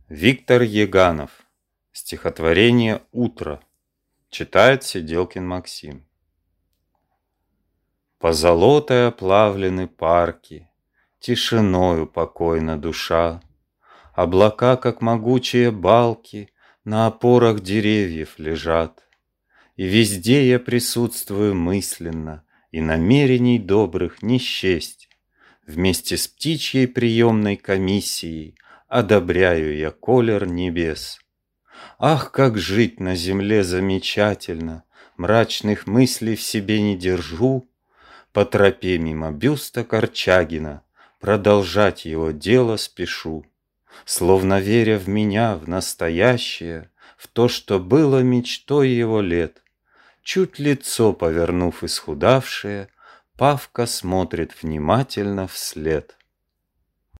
Виктор Еганов. Стихотворение «Утро». Читает Сиделкин Максим. Позолотой оплавлены парки, Тишиною покойна душа. Облака, как могучие балки, На опорах деревьев лежат. И везде я присутствую мысленно, И намерений добрых не счесть. Вместе с птичьей приемной комиссией Одобряю я колер небес. Ах, как жить на земле замечательно! Мрачных мыслей в себе не держу. По тропе мимо бюста Корчагина Продолжать его дело спешу. Словно веря в меня, в настоящее, В то, что было мечтой его лет. Чуть лицо повернув исхудавшее, Павка смотрит внимательно вслед.